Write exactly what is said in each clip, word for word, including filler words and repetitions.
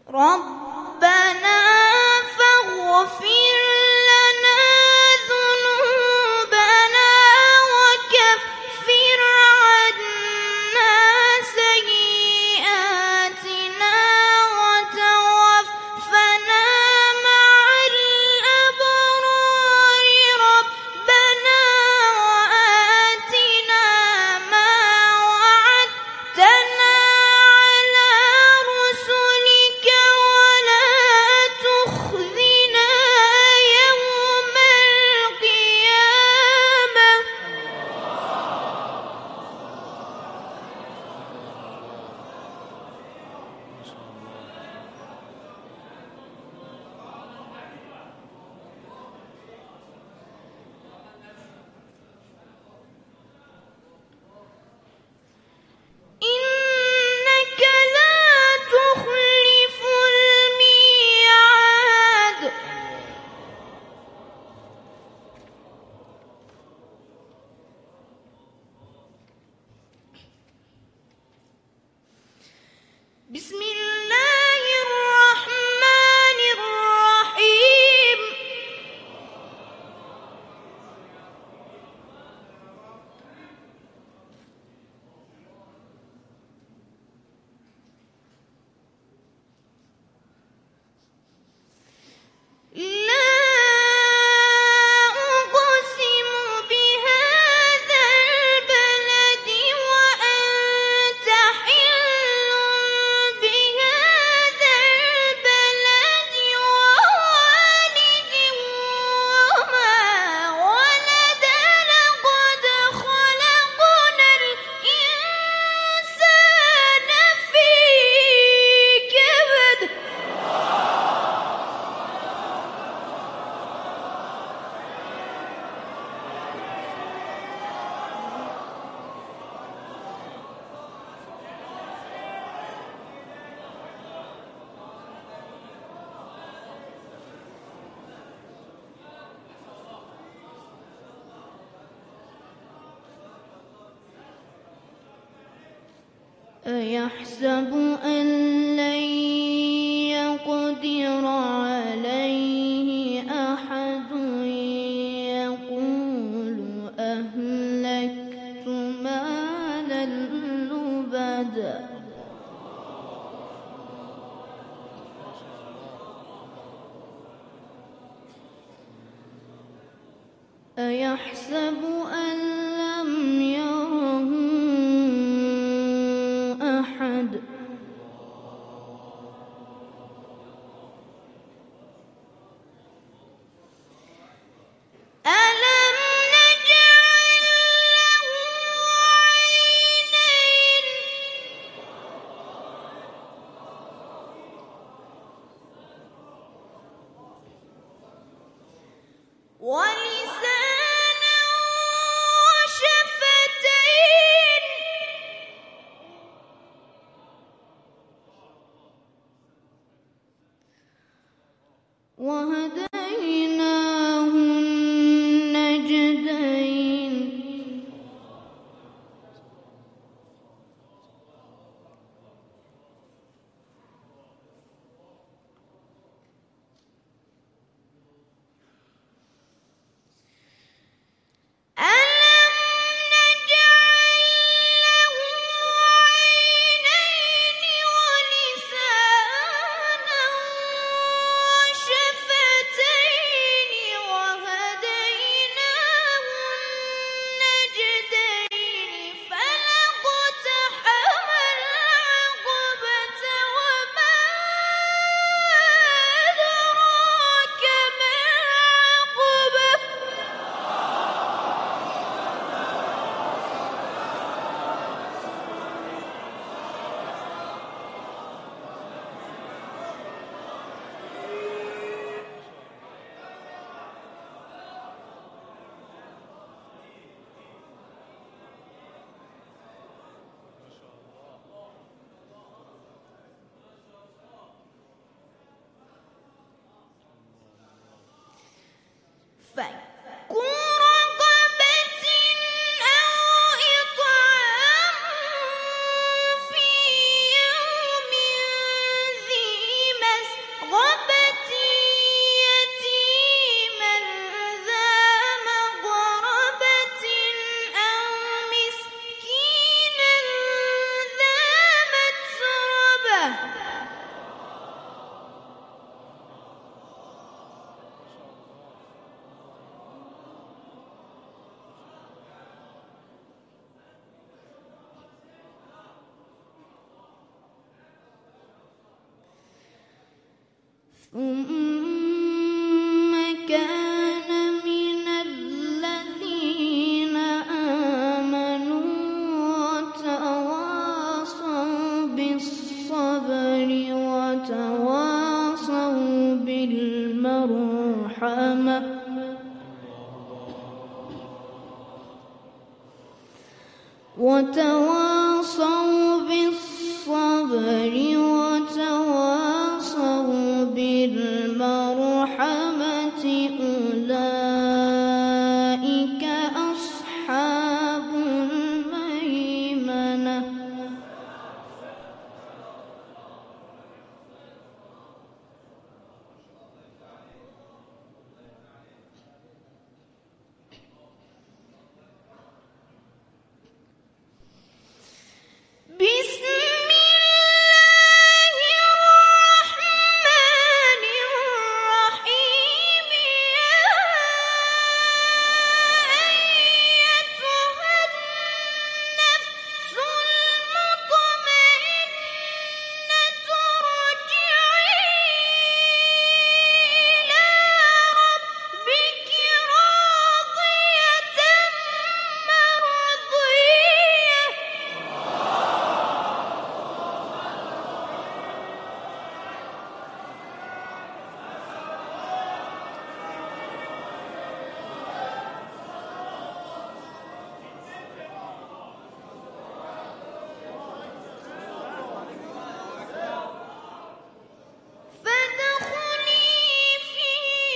ربنا فاغفر لنا ذنوبنا وكفر عنا سيئاتنا وتوفنا مع الأبرار ربنا وآتنا ما وعدتنا على رسلك ولا تخزنا يوم القيامة. إنك لا تخلف الميعاد. بسم الله الرحمن الرحيم. لا أقسم بهذا البلد وأنت حل بهذا البلد ووالد وما ولد لقد خلقنا الإنسان في كبد. أيحسب أن لن يقدر عليه أحد يقول أهلكت مالا لبدا. أيحسب أن لم يره أحد. ألم نجعل له عينين ولسانا وشفتين وهديناه النجدين. ألم نجعل له عينين ولسانا وشفتين وهديناه النجدين فلا اقتحم العقبة وما أدراك ما العقبة. فك رقبة أو إطعام في يوم ذي ثم كان من الذين آمنوا وتواصوا بالصبر وتواصوا بالمرحمة وتواصوا بالصبر وتواصوا بالمرحمة أولئك أصحاب الميمنة بسم الله الرحمن الرحيم يا أيتها النفس المطمئنة ارجعي إلى ربك راضية مرضية فادخلي في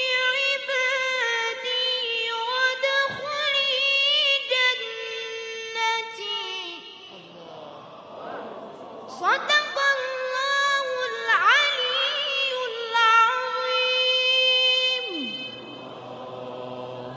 عبادي وادخلي جنتي صدق